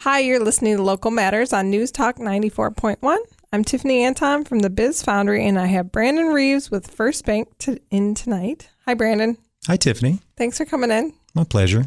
Hi, you're listening to Local Matters on News Talk 94.1. I'm Tiffany Anton from the Biz Foundry, and I have Brandon Reeves with First Bank in tonight. Hi, Brandon. Hi, Tiffany. Thanks for coming in. My pleasure.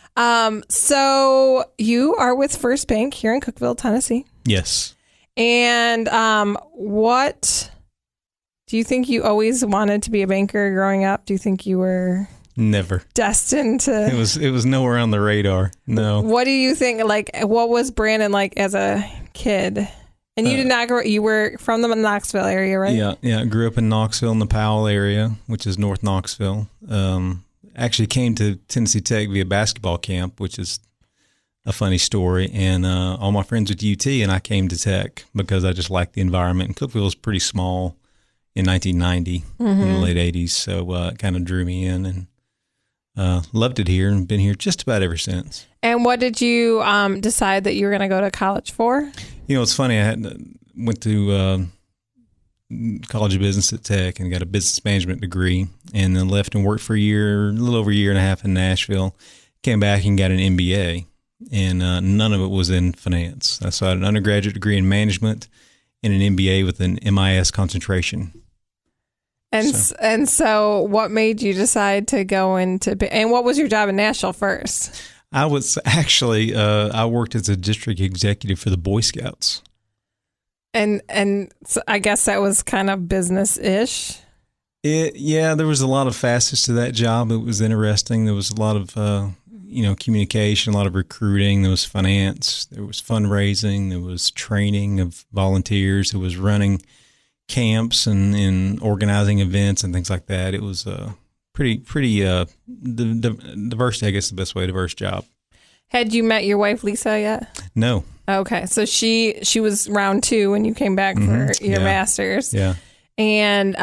So you are with First Bank here in Cookeville, Tennessee. Yes. And what do you think you always wanted to be a banker growing up? Do you think you were Never destined to? It was nowhere on the radar. No. What do you think? Like, what was Brandon like as a kid? And you did not grow. You were from the Knoxville area, right? Yeah. I grew up in Knoxville, in the Powell area, which is North Knoxville. Actually came to Tennessee Tech via basketball camp, which is a funny story. And all my friends went to UT, and I came to Tech because I just liked the environment. And Cookeville was pretty small in 1990, in the late 80s, so it kind of drew me in, and loved it here, and been here just about ever since. And what did you decide that you were going to go to college for? You know, it's funny. I went to College of Business at Tech and got a business management degree, and then left and worked for a little over a year and a half in Nashville. Came back and got an MBA, and none of it was in finance. So I had an undergraduate degree in management and an MBA with an MIS concentration. And so what made you decide to go into, and what was your job in Nashville first? I was actually, I worked as a district executive for the Boy Scouts. And so I guess that was kind of business-ish. Yeah, there was a lot of facets to that job. It was interesting. There was a lot of, communication, a lot of recruiting. There was finance. There was fundraising. There was training of volunteers. There was running camps and organizing events and things like that. It was pretty diverse, I guess the best way, diverse job. Had you met your wife, Lisa, yet? No. Okay. So she was round two when you came back for your master's. Yeah. And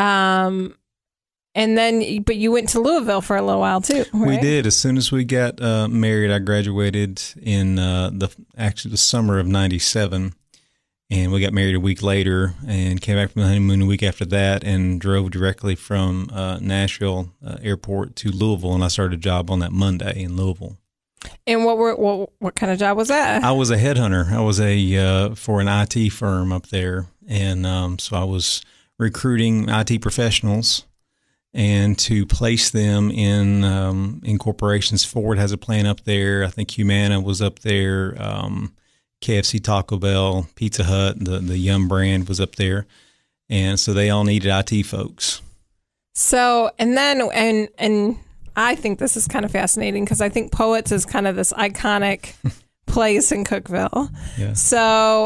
then, but you went to Louisville for a little while too, right? We did. As soon as we got married, I graduated in the summer of 97. And we got married a week later and came back from the honeymoon a week after that and drove directly from Nashville airport to Louisville. And I started a job on that Monday in Louisville. And what kind of job was that? I was a headhunter. I was for an IT firm up there. And so I was recruiting IT professionals and to place them in corporations. Ford has a plant up there. I think Humana was up there. KFC, Taco Bell, Pizza Hut, the Yum brand was up there. And so they all needed IT folks. So, and then, and I think this is kind of fascinating because I think Poets is kind of this iconic place in Cookeville. Yeah. So,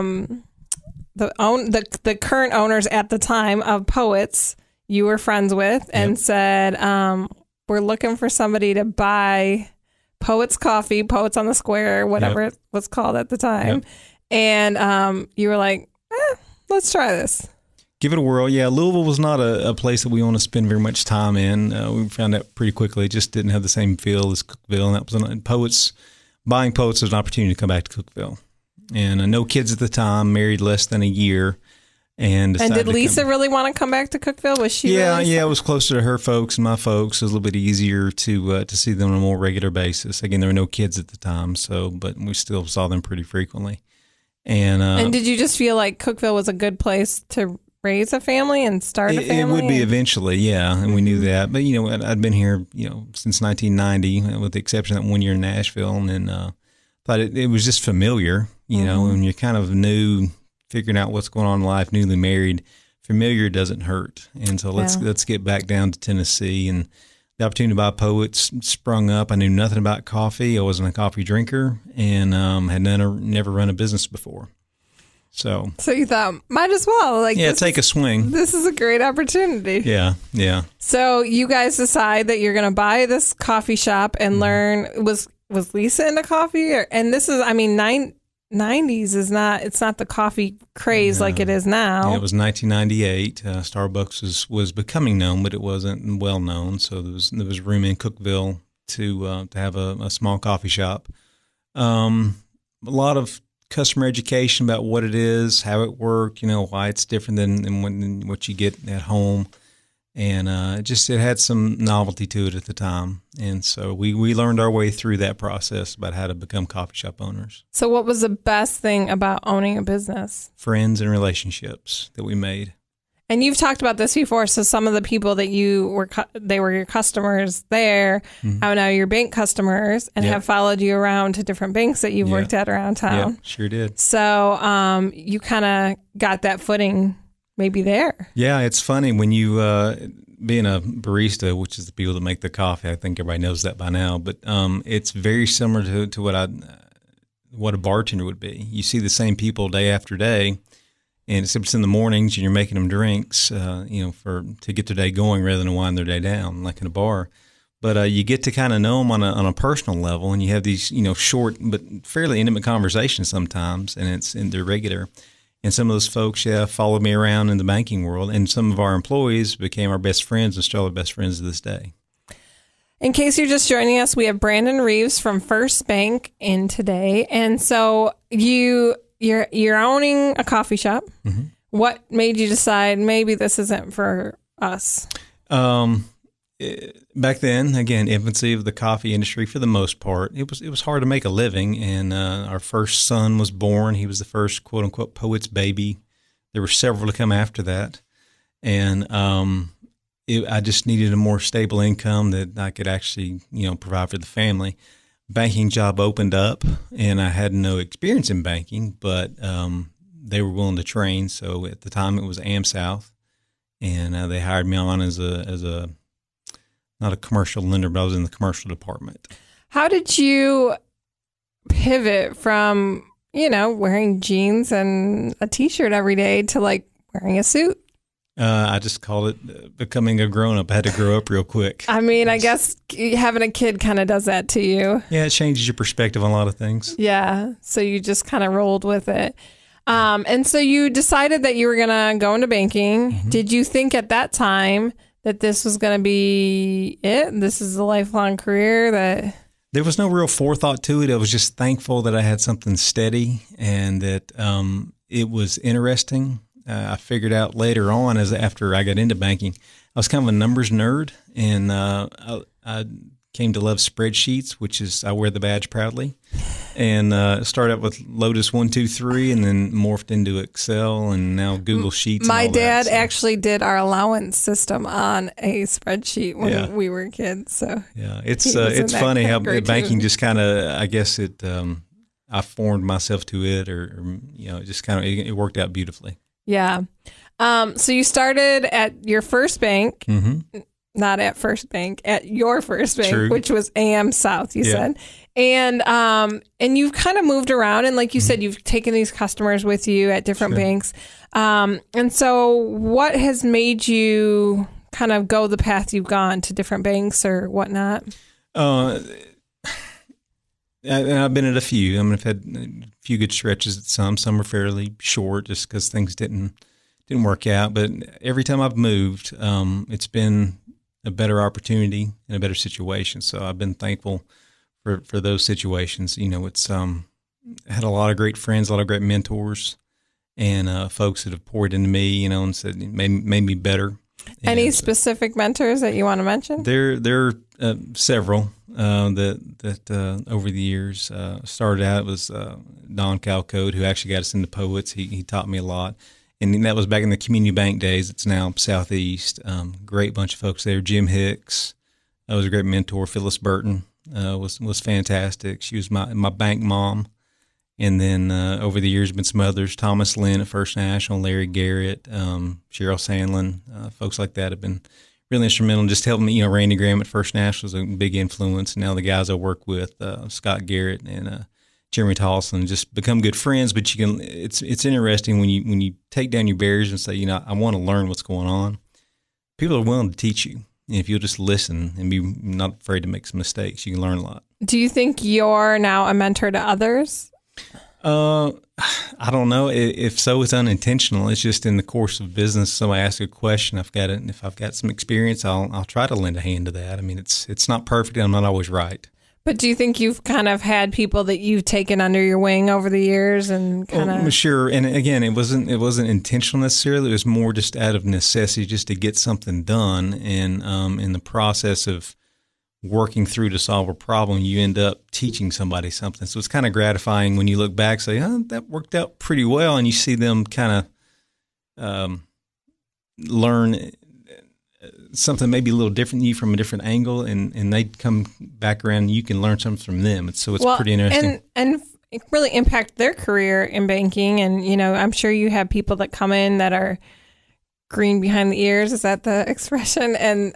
the current owners at the time of Poets, you were friends with, and said, we're looking for somebody to buy Poets Coffee, Poets on the Square, whatever it was called at the time. Yep. And you were like, let's try this. Give it a whirl. Yeah, Louisville was not a place that we want to spend very much time in. We found out pretty quickly it just didn't have the same feel as Cookeville. And that was buying Poets was an opportunity to come back to Cookeville. And no kids at the time, married less than a year. And did Lisa really want to come back to Cookeville? Was she? Yeah, it was closer to her folks and my folks. It was a little bit easier to see them on a more regular basis. Again, there were no kids at the time, but we still saw them pretty frequently. And did you just feel like Cookeville was a good place to raise a family and start a family? It would be eventually, yeah, and we knew that. But I'd been here, since 1990, with the exception of that 1 year in Nashville, and then thought it was just familiar, when you're kind of new, figuring out what's going on in life, newly married, familiar doesn't hurt. And so let's get back down to Tennessee. And the opportunity to buy Poets sprung up. I knew nothing about coffee. I wasn't a coffee drinker, and had never run a business before. So you thought, might as well, take a swing. This is a great opportunity. Yeah. So you guys decide that you're going to buy this coffee shop and learn. Was Lisa into coffee? And this is, 90s is not, it's not the coffee craze like it is now. Yeah, it was 1998. Starbucks was becoming known, but it wasn't well known. So there was room in Cookeville to have a small coffee shop. A lot of customer education about what it is, how it works, why it's different than what you get at home. And it had some novelty to it at the time. And so we learned our way through that process about how to become coffee shop owners. So what was the best thing about owning a business? Friends and relationships that we made. And you've talked about this before. So some of the people that they were your customers there, are now your bank customers and have followed you around to different banks that you've worked at around town. Yeah, sure did. So you kind of got that footing maybe there. Yeah, it's funny when you, being a barista, which is the people that make the coffee, I think everybody knows that by now, but it's very similar to what a bartender would be. You see the same people day after day, and except it's in the mornings and you're making them drinks, to get their day going rather than wind their day down, like in a bar. But you get to kind of know them on a personal level, and you have these, short but fairly intimate conversations sometimes, and they're regular. And some of those folks, followed me around in the banking world, and some of our employees became our best friends and still our best friends to this day. In case you're just joining us, we have Brandon Reeves from First Bank in today, and so you're owning a coffee shop. Mm-hmm. What made you decide maybe this isn't for us? Back then, again, infancy of the coffee industry for the most part, it was hard to make a living. And our first son was born. He was the first quote unquote poet's baby. There were several to come after that, and I just needed a more stable income that I could actually provide for the family. Banking job opened up, and I had no experience in banking, but they were willing to train. So at the time, it was AmSouth, and they hired me on as a not a commercial lender, but I was in the commercial department. How did you pivot from, wearing jeans and a T-shirt every day to like wearing a suit? I just called it becoming a grown-up. I had to grow up real quick. I mean, I guess having a kid kind of does that to you. Yeah, it changes your perspective on a lot of things. Yeah, so you just kind of rolled with it. And so you decided that you were going to go into banking. Mm-hmm. Did you think at that time that this was going to be it? This is a lifelong career that... There was no real forethought to it. I was just thankful that I had something steady and that it was interesting. I figured out later on, after I got into banking, I was kind of a numbers nerd, and I came to love spreadsheets, which is I wear the badge proudly, and started out with Lotus 1-2-3, and then morphed into Excel, and now Google Sheets. My dad actually did our allowance system on a spreadsheet when we were kids. So yeah, it's funny how banking just kind of, I guess I formed myself to it, or it just kind of it worked out beautifully. Yeah. So you started at your first bank. Mm-hmm. Not at First Bank, at your first bank, True. Which was AmSouth, you said. And you've kind of moved around. And like you said, you've taken these customers with you at different banks. And so what has made you kind of go the path you've gone to different banks or whatnot? And I've been at a few. I mean, I've had a few good stretches at some. Some are fairly short just because things didn't work out. But every time I've moved, it's been a better opportunity and a better situation. So I've been thankful for those situations. It's had a lot of great friends, a lot of great mentors, and folks that have poured into me, and said made me better. Any specific mentors that you want to mention? There are several that over the years started out. It was Don Calcode, who actually got us into Poets. He taught me a lot. And that was back in the community bank days. It's now Southeast. Great bunch of folks there. Jim Hicks was a great mentor. Phyllis Burton was fantastic. She was my bank mom. And then over the years, been some others. Thomas Lynn at First National, Larry Garrett, Cheryl Sandlin, folks like that have been really instrumental in just helping me. Randy Graham at First National was a big influence. And now the guys I work with, Scott Garrett and Jeremy Tolson, just become good friends. But you can, it's interesting when you take down your barriers and say, I want to learn what's going on. People are willing to teach you. And if you'll just listen and be not afraid to make some mistakes, you can learn a lot. Do you think you're now a mentor to others? I don't know. If so, it's unintentional. It's just in the course of business. Somebody asks a question, if I've got some experience, I'll try to lend a hand to that. I mean, it's not perfect. I'm not always right. But do you think you've kind of had people that you've taken under your wing over the years and kind of? Well, sure. And again, it wasn't intentional necessarily. It was more just out of necessity, just to get something done. And in the process of working through to solve a problem, you end up teaching somebody something. So it's kind of gratifying when you look back, say, "Oh, that worked out pretty well," and you see them kind of learn something maybe a little different than you from a different angle, and they come back around and you can learn something from them. It's pretty interesting. And it really impact their career in banking. And, I'm sure you have people that come in that are green behind the ears. Is that the expression? And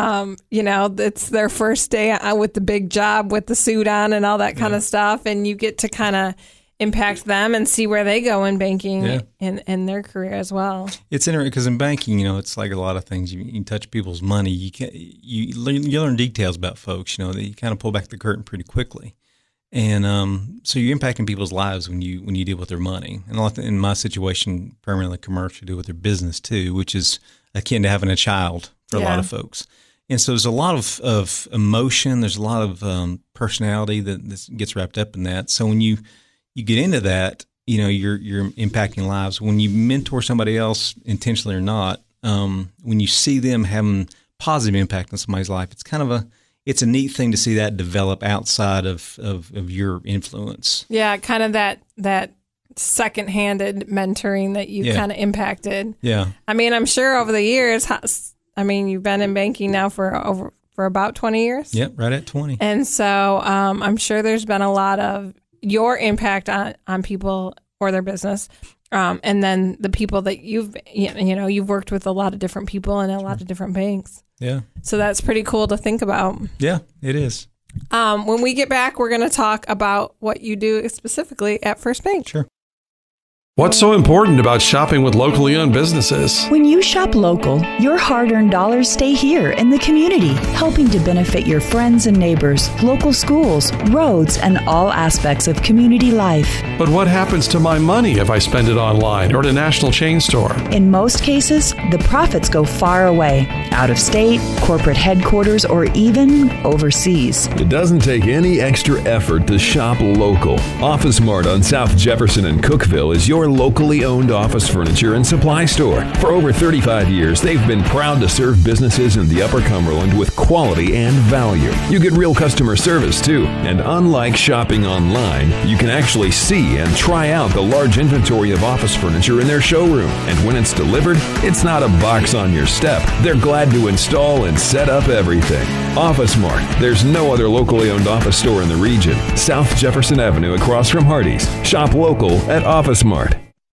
it's their first day with the big job with the suit on and all that kind of stuff. And you get to kind of impact them and see where they go in banking in their career as well. It's interesting because in banking, it's like a lot of things. You touch people's money. You learn details about folks. That you kind of pull back the curtain pretty quickly, and so you're impacting people's lives when you deal with their money. And a lot in my situation, primarily commercial, deal with their business too, which is akin to having a child for a lot of folks. And so there's a lot of emotion. There's a lot of personality that gets wrapped up in that. So when you get into that, you're impacting lives. When you mentor somebody else, intentionally or not, when you see them having positive impact on somebody's life, it's a neat thing to see that develop outside of your influence. Yeah, kind of that second-handed mentoring that you kind of impacted. Yeah. I mean, I'm sure over the years, you've been in banking now for about 20 years. Yep, right at 20. And so I'm sure there's been a lot of your impact on people or their business, and then the people that you've worked with a lot of different people and a lot of different banks. Yeah. So that's pretty cool to think about. Yeah, it is. When we get back, we're going to talk about what you do specifically at First Bank. Sure. What's so important about shopping with locally owned businesses? When you shop local, your hard-earned dollars stay here in the community, helping to benefit your friends and neighbors, local schools, roads, and all aspects of community life. But what happens to my money if I spend it online or at a national chain store? In most cases, the profits go far away, out of state, corporate headquarters, or even overseas. It doesn't take any extra effort to shop local. Office Mart on South Jefferson and Cookeville is your locally owned office furniture and supply store. For over 35 years, they've been proud to serve businesses in the Upper Cumberland with quality and value. You get real customer service too, and unlike shopping online, you can actually see and try out the large inventory of office furniture in their showroom. And when it's delivered, it's not a box on your step. They're glad to install and set up everything. Office Mart. There's no other locally owned office store in the region. South Jefferson Avenue across from Hardee's. Shop local at Office Mart.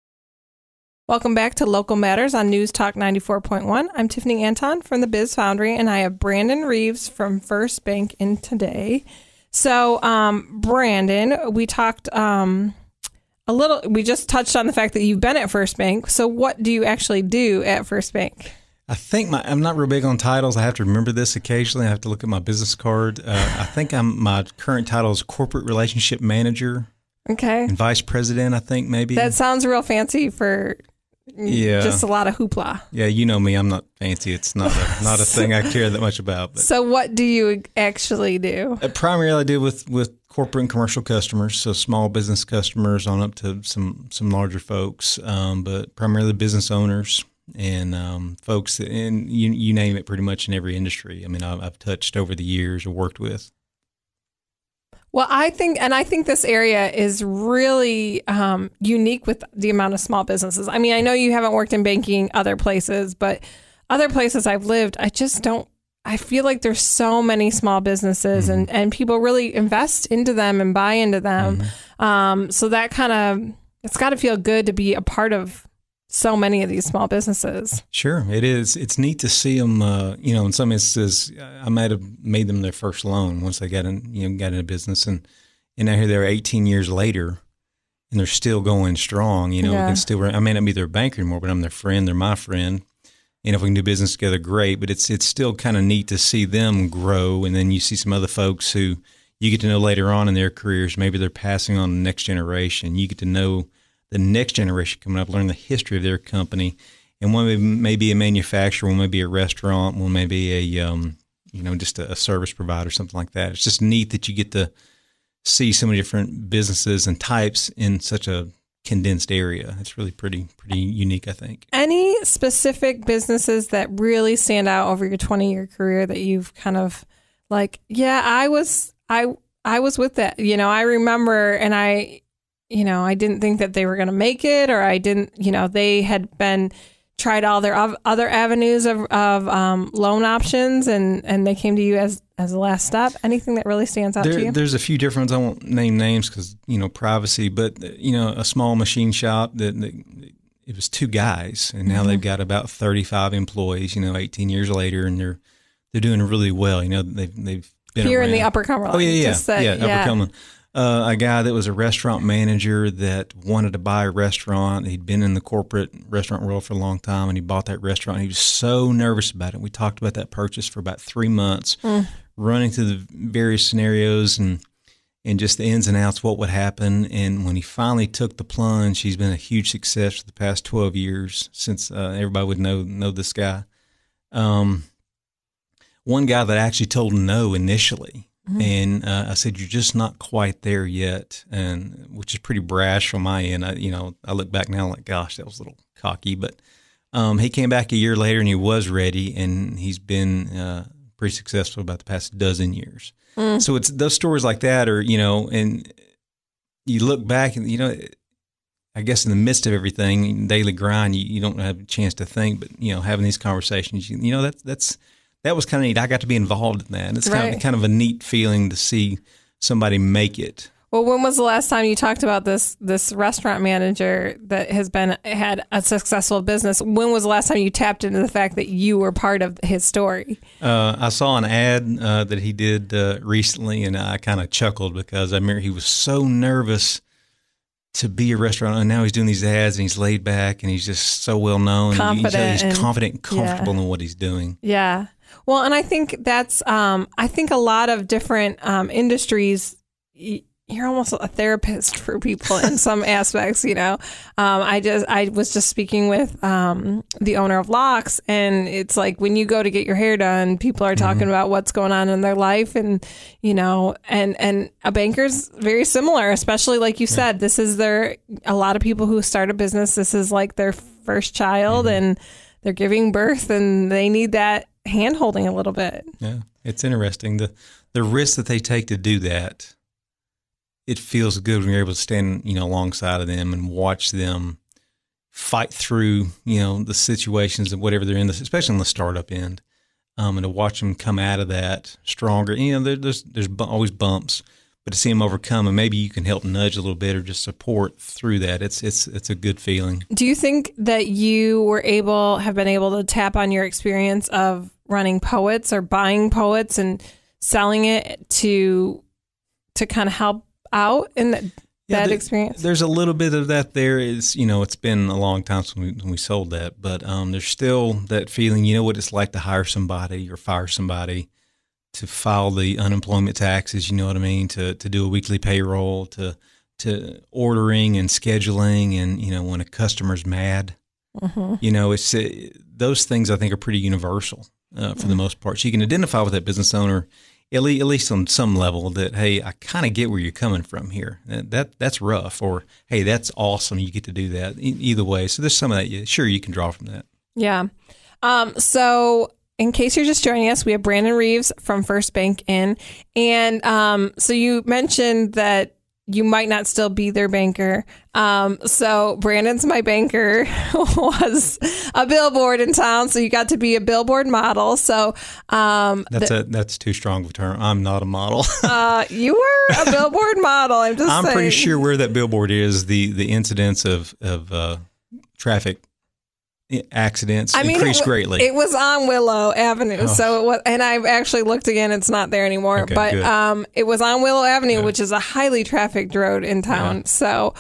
Welcome back to Local Matters on News Talk 94.1. I'm Tiffany Anton from the Biz Foundry, and I have Brandon Reeves from First Bank in today. So, Brandon, we talked we just touched on the fact that you've been at First Bank. So what do you actually do at First Bank? I think I'm not real big on titles. I have to remember this occasionally. I have to look at my business card. I think my current title is Corporate Relationship Manager. Okay. And Vice President, I think maybe. That sounds real fancy for just a lot of hoopla. Yeah, you know me. I'm not fancy. It's not a thing I care that much about. But. So what do you actually do? Primarily I deal with corporate and commercial customers, so small business customers on up to some larger folks, but primarily business owners and folks that, and you name it, pretty much in every industry. I mean, I've touched over the years or worked with. Well, I think this area is really unique with the amount of small businesses. I mean, I know you haven't worked in banking other places, but other places I've lived, I feel like there's so many small businesses and people really invest into them and buy into them. So that it's got to feel good to be a part of so many of these small businesses. Sure, it is. It's neat to see them. In some instances, I might have made them their first loan once they got into business, and now here they are 18 years later, and they're still going strong. We can still. I may not be their banker anymore, but I'm their friend. They're my friend. And if we can do business together, great. But it's still kind of neat to see them grow, and then you see some other folks who you get to know later on in their careers. Maybe they're passing on the next generation. You get to know the next generation coming up, learn the history of their company. And one may be a manufacturer, one may be a restaurant, one may be just a service provider, something like that. It's just neat that you get to see so many different businesses and types in such a condensed area. It's really pretty unique, I think. Any specific businesses that really stand out over your 20-year career that you've kind of like, yeah, I was with that. I remember, and I didn't think that they were going to make it, or I didn't, they had tried all their other avenues of loan options, and they came to you as the last stop. Anything that really stands out to you? There's a few different ones. I won't name names because, privacy, but, a small machine shop that it was 2 guys, and now they've got about 35 employees, 18 years later, and they're doing really well. They've been here around. In the Upper Cumberland. Oh, yeah. Upper Cumberland. A guy that was a restaurant manager that wanted to buy a restaurant. He'd been in the corporate restaurant world for a long time, and he bought that restaurant. He was so nervous about it. We talked about that purchase for about 3 months, running through the various scenarios and just the ins and outs, what would happen. And when he finally took the plunge, he's been a huge success for the past 12 years since everybody would know this guy. One guy that actually told him no initially. And I said, "You're just not quite there yet," and which is pretty brash on my end. I look back now like, gosh, that was a little cocky. But he came back a year later, and he was ready, and he's been pretty successful about the past dozen years. So it's those stories like that, or and you look back, and I guess in the midst of everything, daily grind, you don't have a chance to think. But having these conversations, that was kind of neat. I got to be involved in that. It's kind of a neat feeling to see somebody make it. Well, when was the last time you talked about this restaurant manager that had a successful business? When was the last time you tapped into the fact that you were part of his story? I saw an ad that he did recently, and I kind of chuckled because I remember he was so nervous to be a restaurant, and now he's doing these ads, and he's laid back, and he's just so well known. He's confident and comfortable in what he's doing. Yeah. Well, and I think that's, I think a lot of different industries, you're almost a therapist for people in some aspects, I was just speaking with the owner of Locks, and it's like when you go to get your hair done, people are talking about what's going on in their life, and and a banker's very similar, especially like you said, this is a lot of people who start a business, this is like their first child, and they're giving birth, and they need that hand holding a little bit. Yeah, it's interesting. The risk that they take to do that, it feels good when you're able to stand, alongside of them and watch them fight through, the situations and whatever they're in, especially on the startup end, and to watch them come out of that stronger. There's always bumps, but to see them overcome, and maybe you can help nudge a little bit or just support through that. It's a good feeling. Do you think that you have been able to tap on your experience of running Poets or buying Poets and selling it to kind of help out in that experience? There's a little bit of that there. It's been a long time since we sold that, but there's still that feeling, what it's like to hire somebody or fire somebody, to file the unemployment taxes, you know what I mean, to do a weekly payroll, to ordering and scheduling, and when a customer's mad, it's those things I think are pretty universal for the most part. So you can identify with that business owner at least on some level that, hey, I kind of get where you're coming from here. That's rough, or hey, that's awesome. You get to do that. Either way, so there's some of that. You can draw from that. Yeah. So in case you're just joining us, we have Brandon Reeves from First Bank in. And so you mentioned that you might not still be their banker. So Brandon's My Banker was a billboard in town. So you got to be a billboard model. So that's too strong of a term. I'm not a model. You were a billboard model. I'm saying. Pretty sure where that billboard is, the incidence of traffic accidents increased greatly. It was on Willow Avenue, so it was, and I've actually looked again. It's not there anymore, okay, but good. It was on Willow Avenue, which is a highly trafficked road in town. Yeah. So,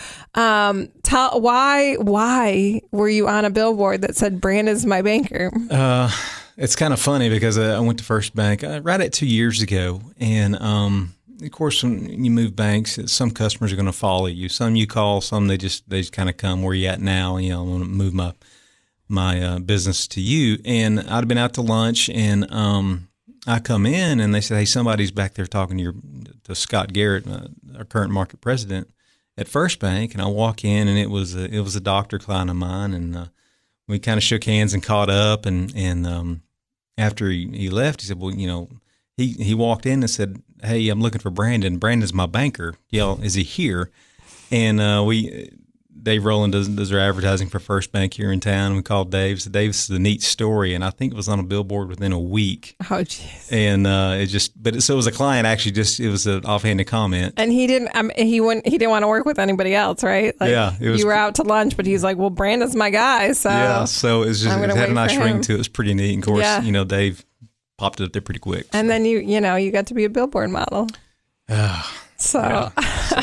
why were you on a billboard that said "Brandon's My Banker"? It's kind of funny because I went to First Bank right at 2 years ago, and of course, when you move banks, some customers are going to follow you. Some you call, some they just kind of come where you at now. I want to move my business to you. And I'd been out to lunch, and I come in and they said, "Hey, somebody's back there talking to Scott Garrett, our current market president at First Bank." And I walk in, and it was a doctor client of mine, and we kind of shook hands and caught up. And after he left, he said, "Well, he walked in and said, 'Hey, I'm looking for Brandon. Brandon's my banker. Is he here?'" And Dave Rowland does our advertising for First Bank here in town. We called Dave. So Dave's a neat story, and I think it was on a billboard within a week. Oh, jeez. And so it was a client actually. It was an offhanded comment. And he didn't want to work with anybody else, right? Yeah, you were out to lunch, but he's like, "Well, Brandon's my guy." So yeah, so it had a nice ring to it. It was pretty neat. And of course, Dave popped it up there pretty quick. And then you got to be a billboard model. So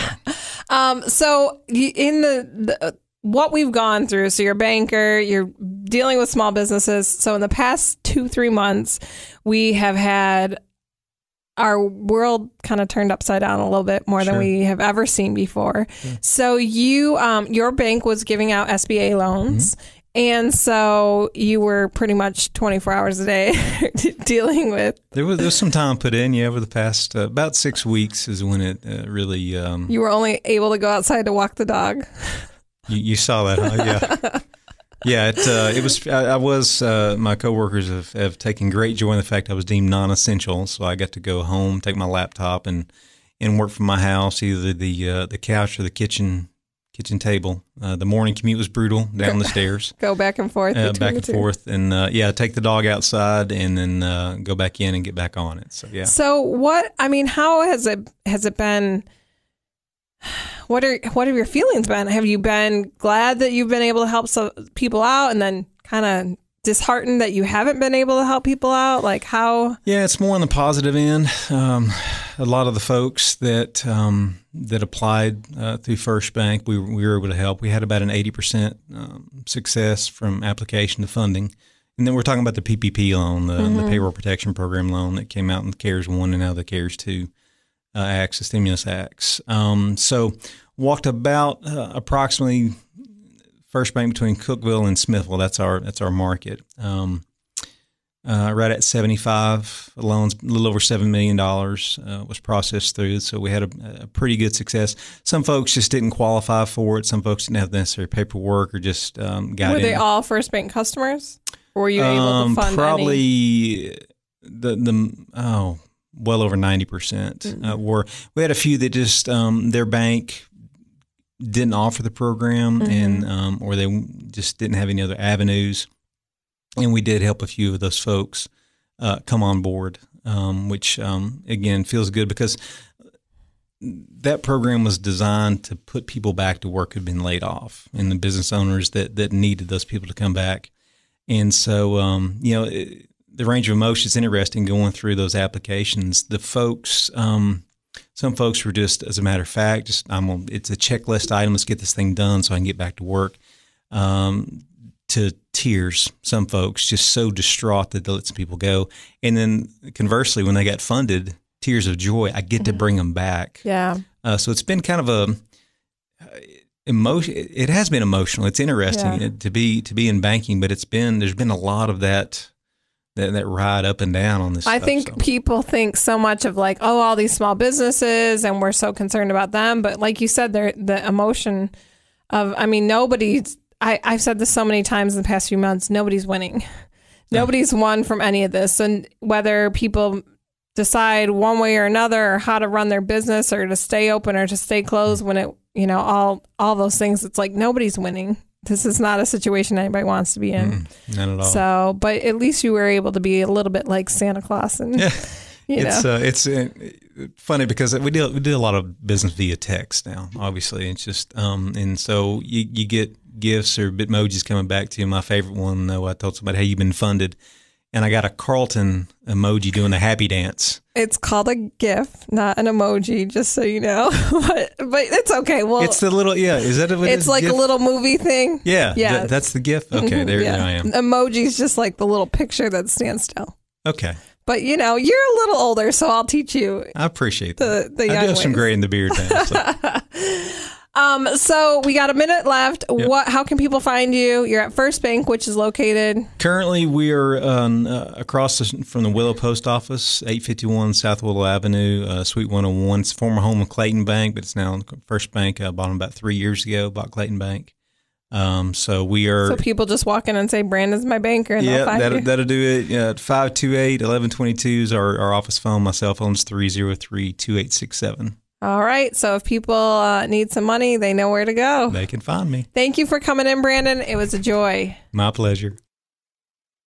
in the what we've gone through, so you're a banker, you're dealing with small businesses. So in the past 2-3 months, we have had our world kind of turned upside down a little bit more than we have ever seen before. Yeah. So your bank was giving out SBA loans. Mm-hmm. And so you were pretty much 24 hours a day dealing with. There was some time put in, over the past about 6 weeks is when it really. You were only able to go outside to walk the dog. You saw that, huh? Yeah. Yeah. It was. I was. My coworkers have taken great joy in the fact I was deemed non-essential, so I got to go home, take my laptop, and work from my house, either the couch or the kitchen table. The morning commute was brutal down the stairs. Go back and forth. And take the dog outside and then go back in and get back on it. So yeah. So how has it been? What have your feelings been? Have you been glad that you've been able to help some people out, and then kind of disheartened that you haven't been able to help people out? Like how? Yeah, it's more on the positive end. A lot of the folks that applied through First Bank, we were able to help. We had about an 80% success from application to funding. And then we're talking about the PPP loan, the Payroll Protection Program loan that came out in the CARES 1 and now the CARES 2 acts, the stimulus acts. So walked about approximately First Bank between Cookeville and Smithville. That's our market. Right at 75 loans, a little over $7 million was processed through. So we had a pretty good success. Some folks just didn't qualify for it. Some folks didn't have the necessary paperwork or just got in. Were they all First Bank customers? Or were you able to fund probably well over 90% were. We had a few that just their bank didn't offer the program and or they just didn't have any other avenues. And we did help a few of those folks come on board, which, again, feels good because that program was designed to put people back to work who had been laid off and the business owners that needed those people to come back. And so, the range of emotions is interesting going through those applications. The folks, some folks were just, as a matter of fact, it's a checklist item. Let's get this thing done so I can get back to work. To tears, some folks just so distraught that they let some people go. And then conversely, when they got funded, tears of joy, I get to bring them back. Yeah. So it's been kind of it has been emotional. It's interesting to be in banking, but there's been a lot of that ride up and down on this stuff. I think people think so much of like, all these small businesses and we're so concerned about them. But like you said, the emotion of, nobody's, I've said this so many times in the past few months, nobody's winning. Nobody's won from any of this. And whether people decide one way or another or how to run their business or to stay open or to stay closed when it, all those things, it's like nobody's winning. This is not a situation anybody wants to be in. Not at all. So, but at least you were able to be a little bit like Santa Claus. And, it's funny because we do a lot of business via text now, obviously. It's just, and so you get gifts or Bitmojis coming back to you. My favorite one, though, I told somebody, "Hey, you've been funded." And I got a Carlton emoji doing the happy dance. It's called a GIF, not an emoji, just so you know. but it's okay. Well, it's the little, is that what it's like GIF? A little movie thing? Yeah. Yeah. That's the GIF? Okay, there I am. Emoji's just like the little picture that stands still. Okay. But, you're a little older, so I'll teach you. I appreciate that. The young I do have some gray in the beard now. So. So we got a minute left. Yep. How can people find you? You're at First Bank, which is located. Currently, we are across from the Willow Post Office, 851 South Willow Avenue, Suite 101. It's former home of Clayton Bank, but it's now First Bank. Bought them about 3 years ago. Bought Clayton Bank. So we are. So people just walk in and say, "Brandon's my banker," and they'll find you. That'll do it. 528-1122 is our office phone. My cell phone's 303-2867. All right. So if people need some money, they know where to go. They can find me. Thank you for coming in, Brandon. It was a joy. My pleasure.